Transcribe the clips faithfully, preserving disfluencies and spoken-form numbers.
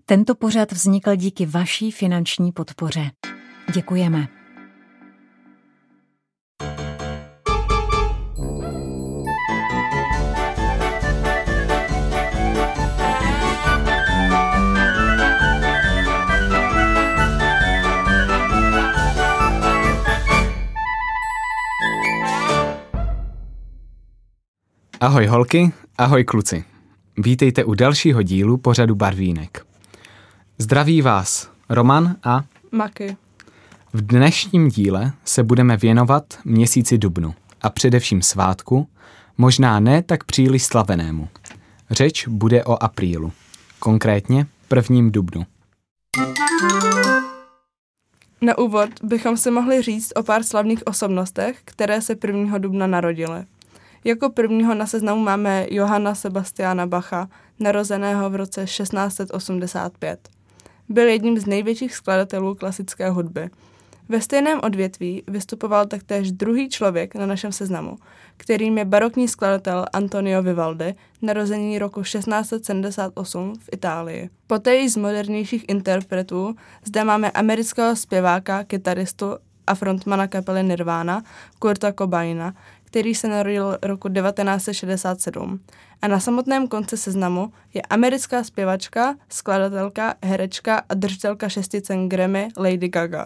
Tento pořad vznikl díky vaší finanční podpoře. Děkujeme. Ahoj holky, ahoj kluci. Vítejte u dalšího dílu pořadu Barvínek. Zdraví vás Roman a Maky. V dnešním díle se budeme věnovat měsíci dubnu a především svátku, možná ne tak příliš slavenému. Řeč bude o aprílu, konkrétně prvním dubnu. Na úvod bychom si mohli říct o pár slavných osobnostech, které se prvního dubna narodily. Jako prvního na seznamu máme Johanna Sebastiana Bacha, narozeného v roce šestnáct set osmdesát pět. Byl jedním z největších skladatelů klasické hudby. Ve stejném odvětví vystupoval taktéž druhý člověk na našem seznamu, kterým je barokní skladatel Antonio Vivaldi, narozený roku šestnáct set sedmdesát osm v Itálii. Poté z modernějších interpretů zde máme amerického zpěváka, kytaristu a frontmana kapely Nirvana, Kurta Cobaina, který se narodil roku devatenáct set šedesát sedm. A na samotném konci seznamu je americká zpěvačka, skladatelka, herečka a držitelka šesti cen Grammy Lady Gaga.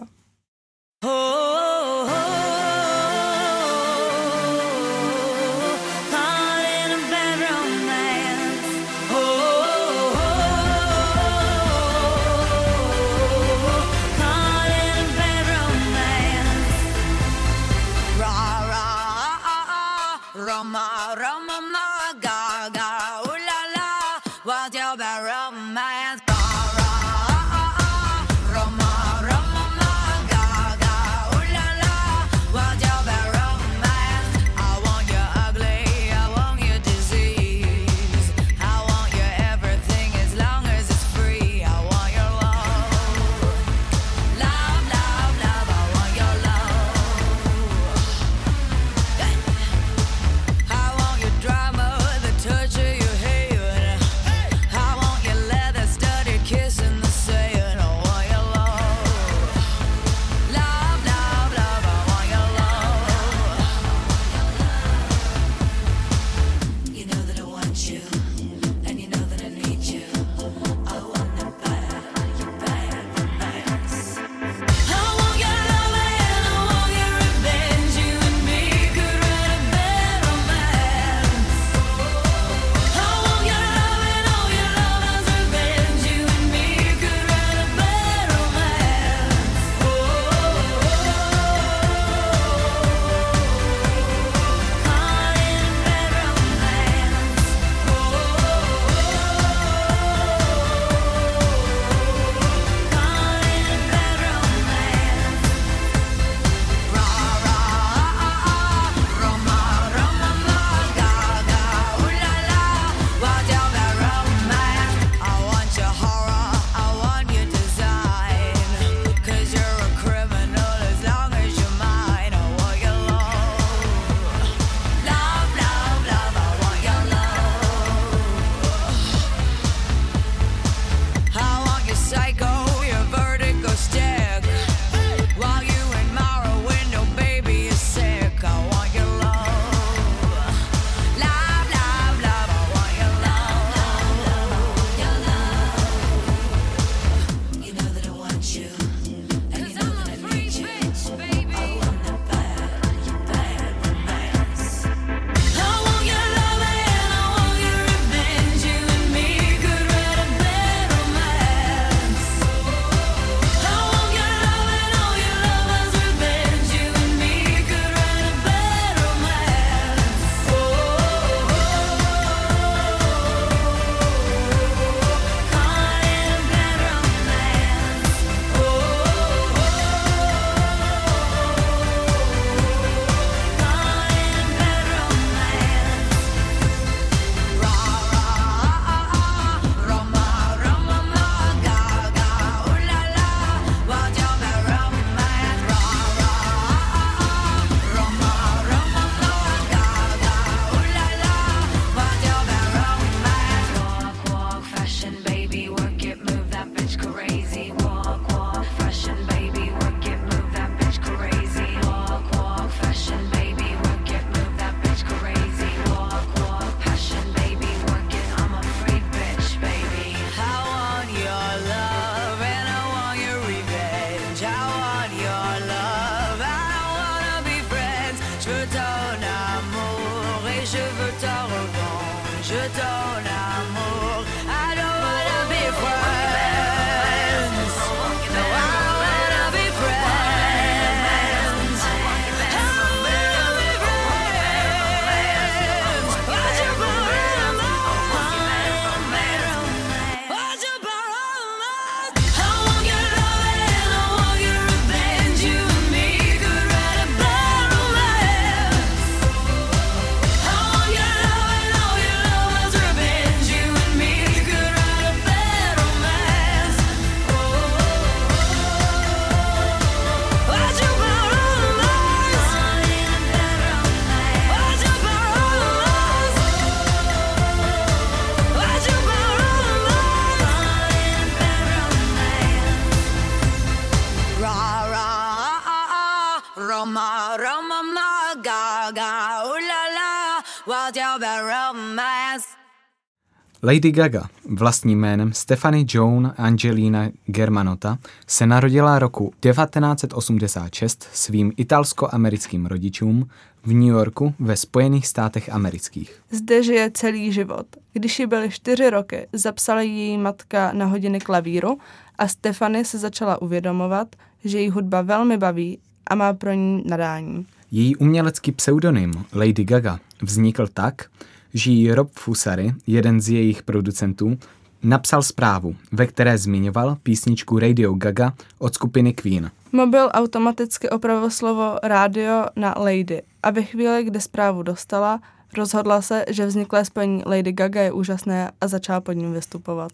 Lady Gaga, vlastním jménem Stephanie Joan Angelina Germanotta, se narodila roku devatenáct set osmdesát šest svým italsko-americkým rodičům v New Yorku ve Spojených státech amerických. Zde žije celý život. Když jí byly čtyři roky, zapsala její matka na hodiny klavíru a Stephanie se začala uvědomovat, že její hudba velmi baví a má pro ní nadání. Její umělecký pseudonym Lady Gaga vznikl tak, že jí Rob Fusari, jeden z jejich producentů, napsal zprávu, ve které zmiňoval písničku Radio Gaga od skupiny Queen. Mobil automaticky opravil slovo rádio na Lady a ve chvíli, kdy zprávu dostala, rozhodla se, že vzniklé spojení Lady Gaga je úžasné a začala pod ním vystupovat.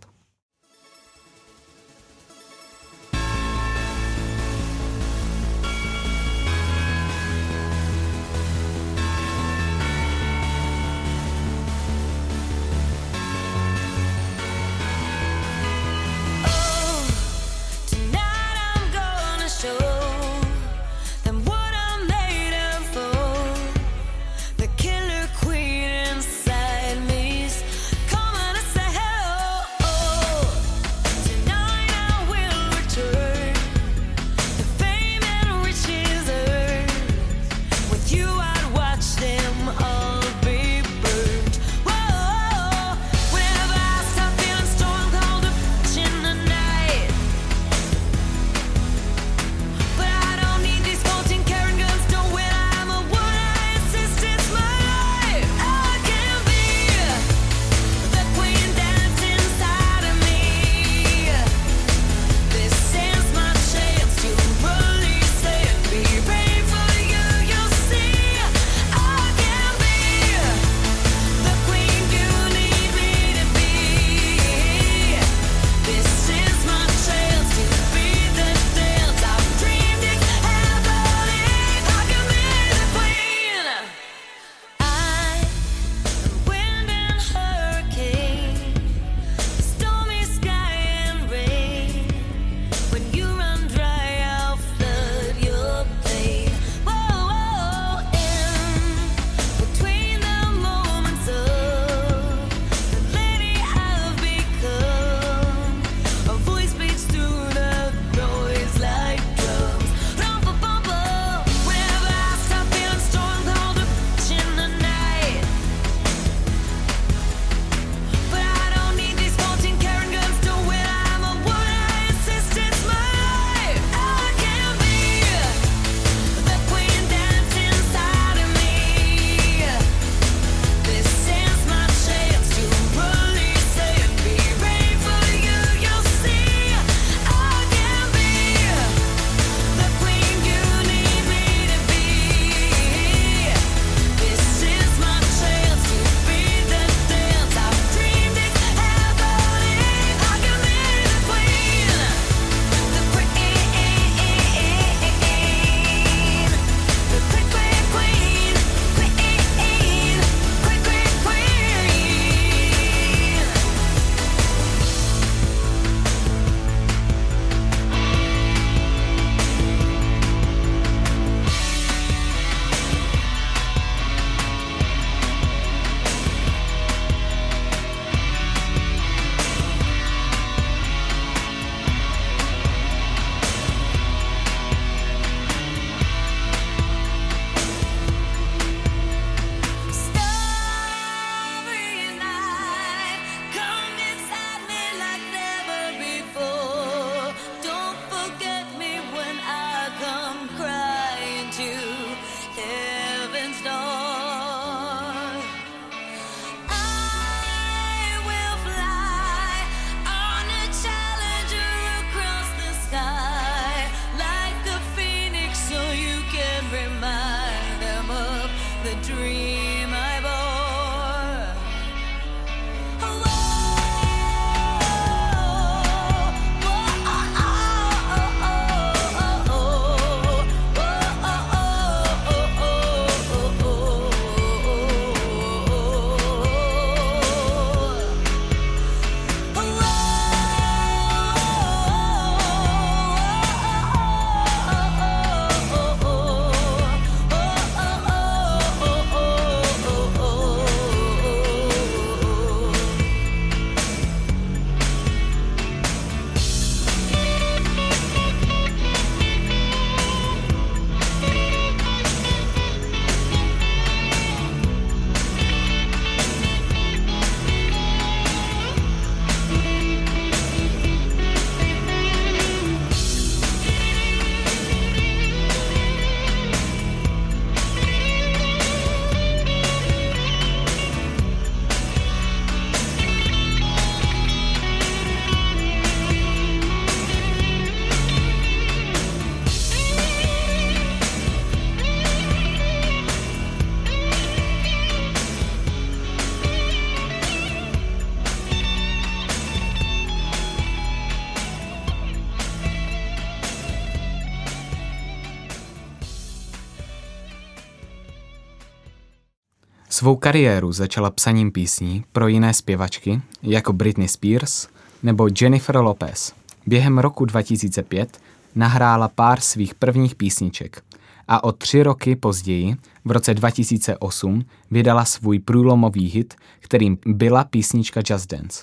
Killer queen inside me's coming to say hello. Svou kariéru začala psaním písní pro jiné zpěvačky, jako Britney Spears nebo Jennifer Lopez. Během roku dva tisíce pět nahrála pár svých prvních písniček a o tři roky později, v roce dva tisíce osm, vydala svůj průlomový hit, kterým byla písnička Just Dance.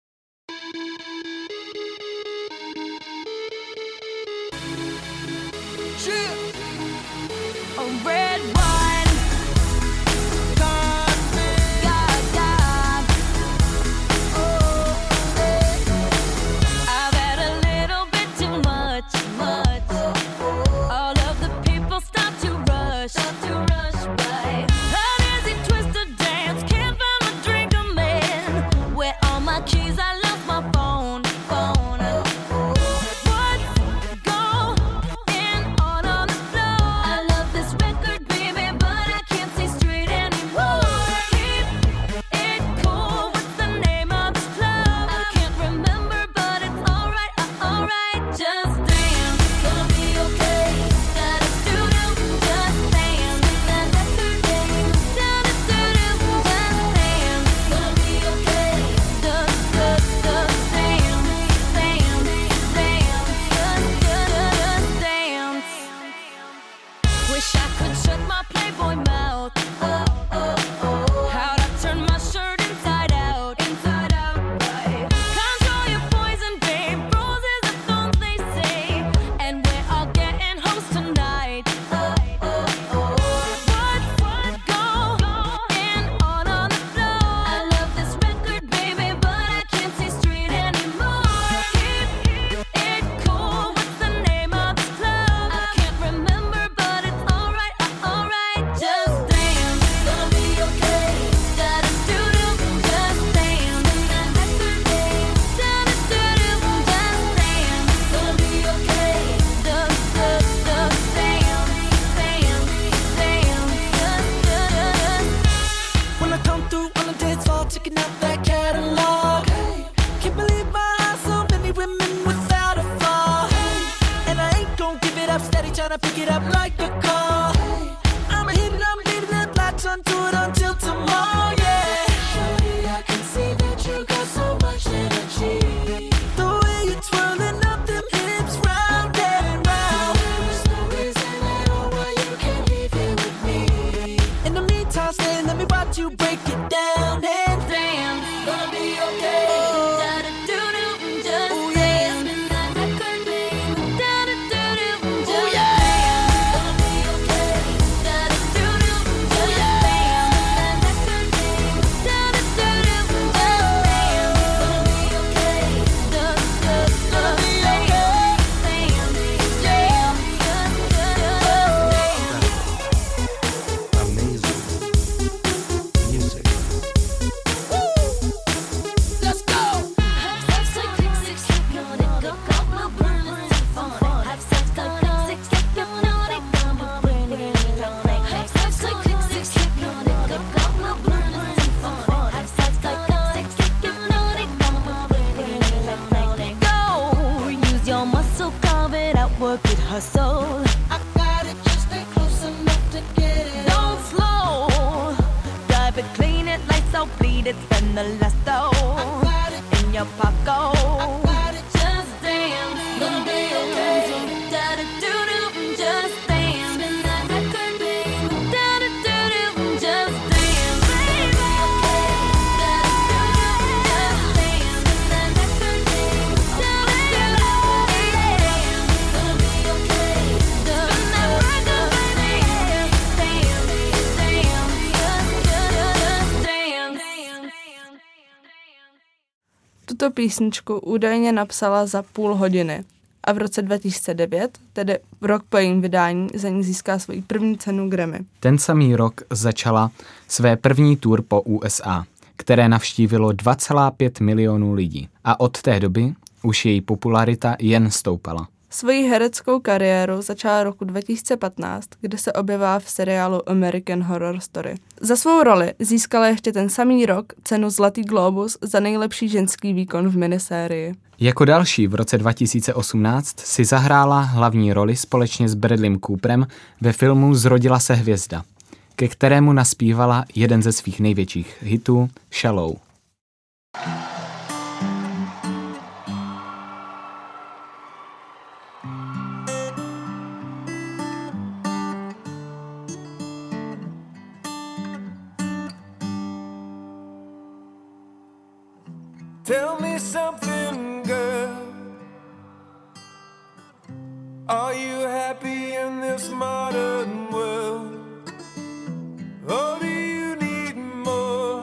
Tuto písničku údajně napsala za půl hodiny a v roce dva tisíce devět, tedy rok po jejím vydání, za ní získá svoji první cenu Grammy. Ten samý rok začala své první tour po U S A, které navštívilo dva celá pět milionů lidí a od té doby už její popularita jen stoupala. Svoji hereckou kariéru začala roku dva tisíce patnáct, kde se objevila v seriálu American Horror Story. Za svou roli získala ještě ten samý rok cenu Zlatý glóbus za nejlepší ženský výkon v minisérii. Jako další v roce dva tisíce osmnáct si zahrála hlavní roli společně s Bradleym Cooperem ve filmu Zrodila se hvězda, ke kterému naspívala jeden ze svých největších hitů Shallow. Tell me something, girl. Are you happy in this modern world? Or do you need more?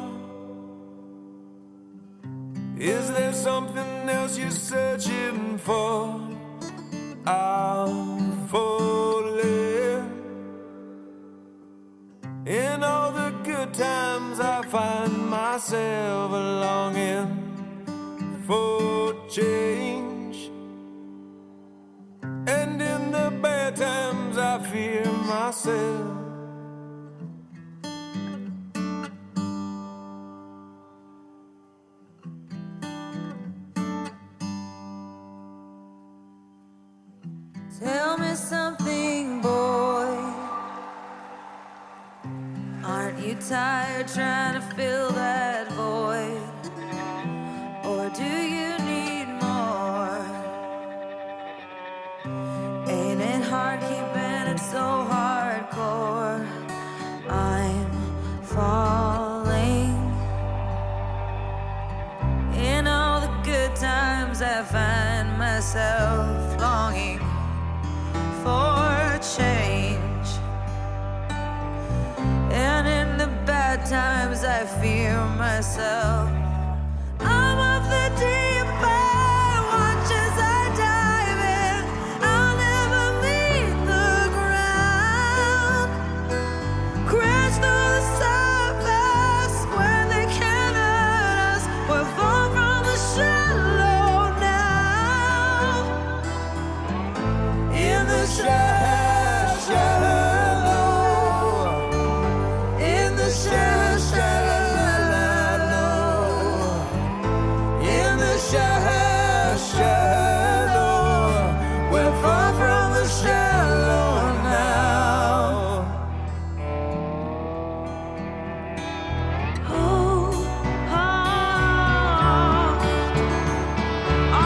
Is there something else you're searching for? I'm falling. In all the good times I find myself longing for change, and in the bad times I fear myself. Tell me something, boy. Aren't you tired trying to fill that void? Or do you need more? Ain't it hard keeping it so hardcore? I'm falling. In all the good times I find myself longing for change, and in the bad times I fear myself. I'm of the deep end, watch as I dive in. I'll never meet the ground. Crash through the surface where they can't hurt us. We're far from the shallow now. In the shallow, shallow. In the shallow, shallow. Shallow, shallow, we're far from the shallow now. Oh, oh, oh,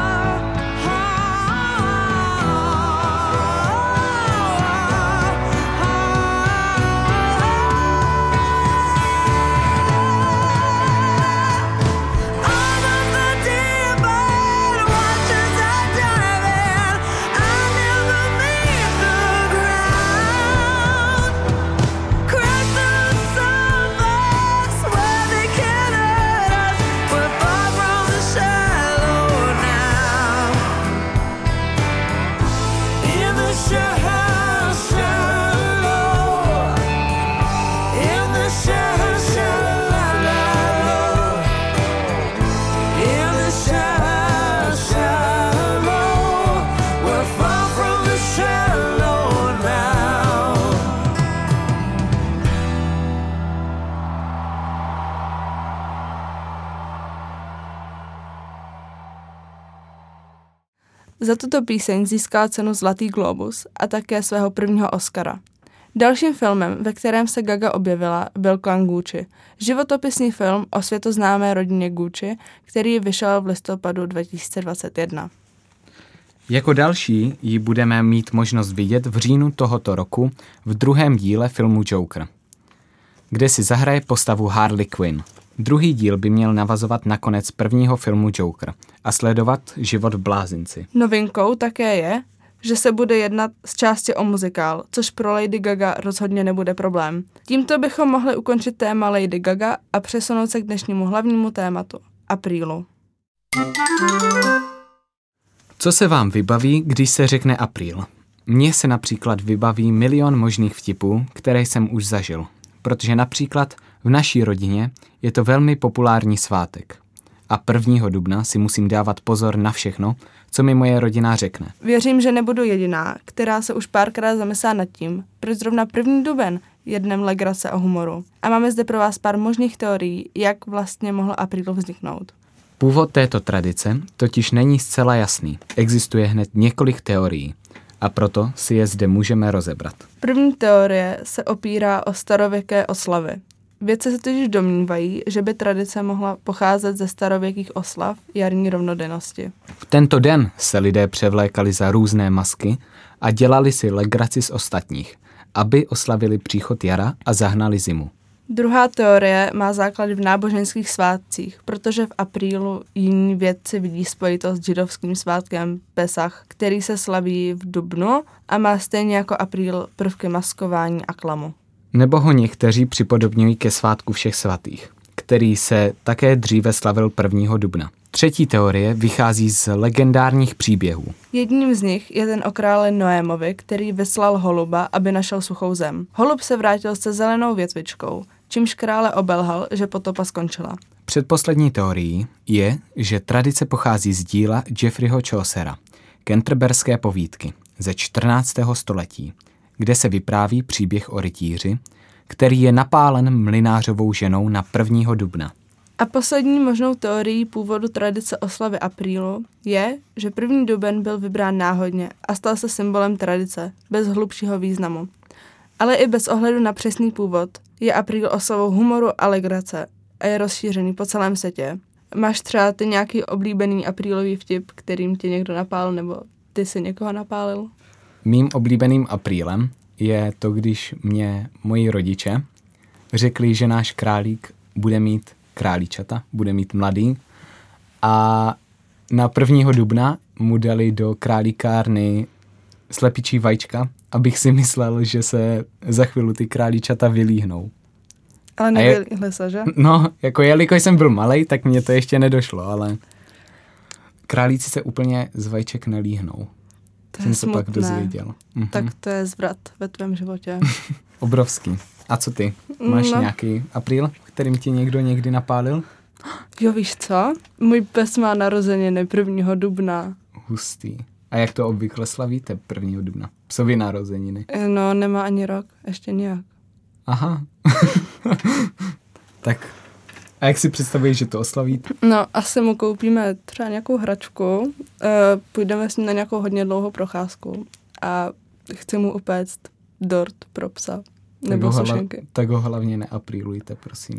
Za tuto píseň získala cenu Zlatý glóbus a také svého prvního Oscara. Dalším filmem, ve kterém se Gaga objevila, byl Klan Gucci, životopisný film o světoznámé rodině Gucci, který vyšel v listopadu dva tisíce dvacet jedna. Jako další ji budeme mít možnost vidět v říjnu tohoto roku v druhém díle filmu Joker, kde si zahraje postavu Harley Quinn. Druhý díl by měl navazovat na konec prvního filmu Joker a sledovat život v blázinci. Novinkou také je, že se bude jednat z části o muzikál, což pro Lady Gaga rozhodně nebude problém. Tímto bychom mohli ukončit téma Lady Gaga a přesunout se k dnešnímu hlavnímu tématu – aprílu. Co se vám vybaví, když se řekne apríl? Mně se například vybaví milion možných vtipů, které jsem už zažil, protože například v naší rodině je to velmi populární svátek. A prvního dubna si musím dávat pozor na všechno, co mi moje rodina řekne. Věřím, že nebudu jediná, která se už párkrát zamyslá nad tím, proč zrovna první duben je dnem legrace a humoru. A máme zde pro vás pár možných teorií, jak vlastně mohl apríl vzniknout. Původ této tradice totiž není zcela jasný. Existuje hned několik teorií. a proto si je zde můžeme rozebrat. První teorie se opírá o starověké oslavy. Vědci se totiž domnívají, že by tradice mohla pocházet ze starověkých oslav jarní rovnodennosti. V tento den se lidé převlékali za různé masky a dělali si legraci z ostatních, aby oslavili příchod jara a zahnali zimu. Druhá teorie má základ v náboženských svátcích, protože v aprílu jiní vědci vidí spojitost s židovským svátkem Pesach, který se slaví v dubnu a má stejně jako apríl prvky maskování a klamu. Nebo ho někteří připodobňují ke svátku všech svatých, který se také dříve slavil prvního dubna. Třetí teorie vychází z legendárních příběhů. Jedním z nich je ten o králi Noémovi, který vyslal holuba, aby našel suchou zem. Holub se vrátil se zelenou větvičkou, čímž krále obelhal, že potopa skončila. Předposlední teorií je, že tradice pochází z díla Geoffreyho Chaucera, Canterberské povídky ze čtrnáctého století, kde se vypráví příběh o rytíři, který je napálen mlynářovou ženou na prvního dubna. A poslední možnou teorií původu tradice oslavy aprílu je, že první duben byl vybrán náhodně a stal se symbolem tradice, bez hlubšího významu. Ale i bez ohledu na přesný původ je apríl oslavou humoru a legrace a je rozšířený po celém světě. Máš třeba ty nějaký oblíbený aprílový vtip, kterým tě někdo napálil, nebo ty si někoho napálil? Mým oblíbeným aprílem je to, když mě moji rodiče řekli, že náš králík bude mít králíčata, bude mít mladý a na prvního dubna mu dali do králíkárny slepičí vajíčka, abych si myslel, že se za chvíli ty králíčata vylíhnou. Ale nevylíhly se, že? No, jako jelikož jsem byl malej, tak mě to ještě nedošlo, ale králíci se úplně z vajíček nelíhnou. To jsem je se smutné. pak dozvěděl. Mhm. Tak to je zvrat ve tvém životě. Obrovský. A co ty? Máš No. nějaký apríl, kterým ti někdo někdy napálil? Jo, víš co? Můj pes má narozeniny prvního dubna. Hustý. A jak to obvykle slavíte prvního dubna? Psovi narozeniny. No, nemá ani rok, ještě nějak. Aha. Tak a jak si představuješ, že to oslavíte? No, asi mu koupíme třeba nějakou hračku, uh, půjdeme s ním na nějakou hodně dlouhou procházku a chci mu upéct dort pro psa. Nebo tak ho, sušenky. tak ho hlavně neaprílujte, prosím.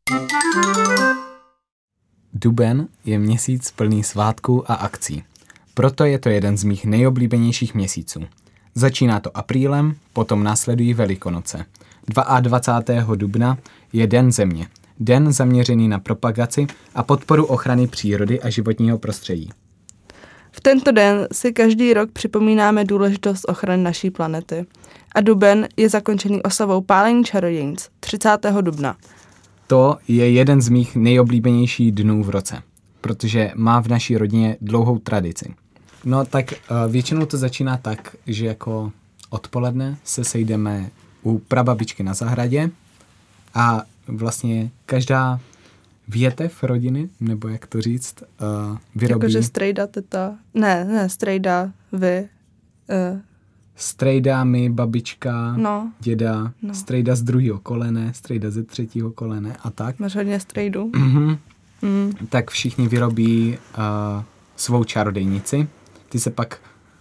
Duben je měsíc plný svátků a akcí. Proto je to jeden z mých nejoblíbenějších měsíců. Začíná to aprílem, potom následují Velikonoce. dvacátého druhého dubna je Den země. Den zaměřený na propagaci a podporu ochrany přírody a životního prostředí. V tento den si každý rok připomínáme důležitost ochrany naší planety. A duben je zakončený oslavou pálení čarodějnic třicátého dubna. To je jeden z mých nejoblíbenějších dnů v roce, protože má v naší rodině dlouhou tradici. No tak uh, většinou to začíná tak, že jako odpoledne se sejdeme u prababičky na zahradě a vlastně každá větev rodiny, nebo jak to říct, uh, vyrobí... Jakože strejda, teta, ne, ne, strejda, vy, uh, strejda, my, babička, no, děda, no. strejda z druhého kolene, strejda ze třetího kolene a tak. máš hodně strejdů. Mhm. Mm. Tak všichni vyrobí uh, svou čarodejnici. Ty se pak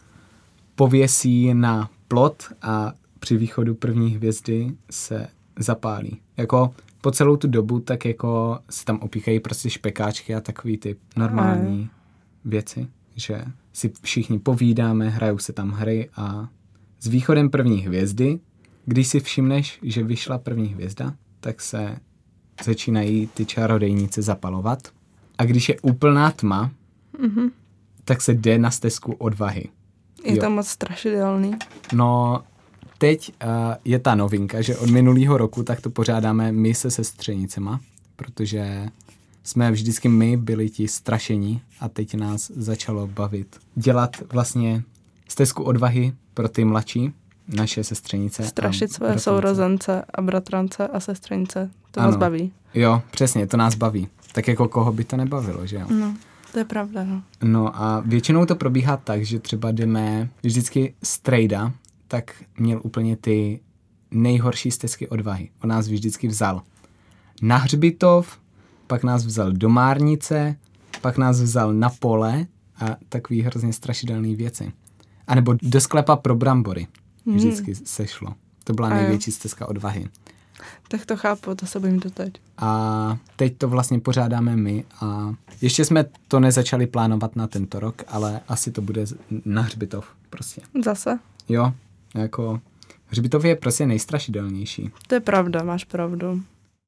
pověsí na plot a při východu první hvězdy se zapálí. Jako po celou tu dobu tak jako se tam opíkají prostě špekáčky a takový ty normální Aj. věci, že si všichni povídáme, hrajou se tam hry a s východem první hvězdy, když si všimneš, že vyšla první hvězda, tak se začínají ty čarodejnice zapalovat. A když je úplná tma, Mm-hmm. tak se jde na stezku odvahy. Je Jo. to moc strašidelný. No, teď uh, je ta novinka, že od minulého roku tak to pořádáme my se sestřenicema, protože jsme vždycky my byli ti strašení a teď nás začalo bavit dělat vlastně stezku odvahy pro ty mladší, naše sestřenice. Strašit své bratrance. sourozence a bratrance a sestřenice. To Ano. nás baví. Jo, přesně, to nás baví. Tak jako koho by to nebavilo, že jo? No, to je pravda, no. No a většinou to probíhá tak, že třeba jdeme vždycky strejda, tak měl úplně ty nejhorší stezky odvahy. On nás vždycky vzal na hřbitov, pak nás vzal do márnice, pak nás vzal na pole a takový hrozně strašidelný věci. A nebo do sklepa pro brambory. Hmm. Vždycky se šlo. To byla A jo. největší stezka odvahy. Tak to chápu, to se bojím doteď. A teď to vlastně pořádáme my a ještě jsme to nezačali plánovat na tento rok, ale asi to bude na hřbitov prostě. Zase? Jo, jako hřbitov je prostě nejstrašidelnější. To je pravda, máš pravdu.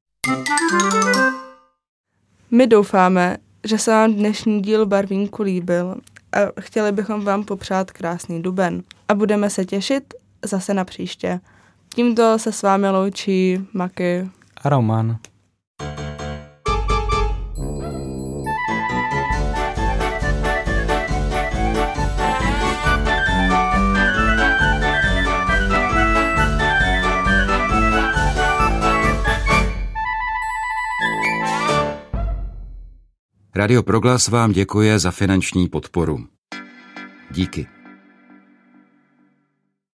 My doufáme, že se vám dnešní díl Barvínku líbil a chtěli bychom vám popřát krásný duben. A budeme se těšit zase na příště. Tímto se s vámi loučí Maky A Roman. Radio Proglas vám děkuje za finanční podporu. Díky.